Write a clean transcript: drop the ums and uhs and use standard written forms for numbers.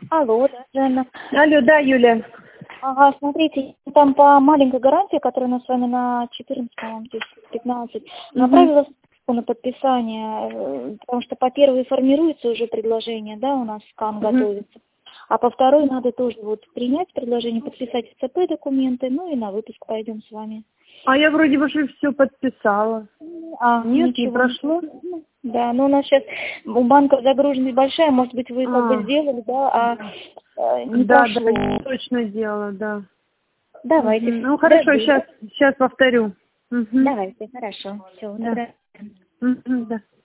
Алло, да, Жанна. Алло, да, Юля. Ага, смотрите, там по маленькой гарантии, которая у нас с вами на 14, по-моему, 15, направила на подписание, потому что по первой формируется уже предложение, да, у нас скан готовится, а по второй надо тоже вот принять предложение, подписать ЦП документы, ну и на выпуск пойдем с вами. А я вроде бы уже все подписала. Нет, не прошло? Да, но у нас сейчас у банков загруженность большая, может быть, вы как бы сделали, да, не прошло. Да, точно делала, да. Давайте. Ну, хорошо, сейчас повторю. Давайте, хорошо. Все, да. тогда. Да.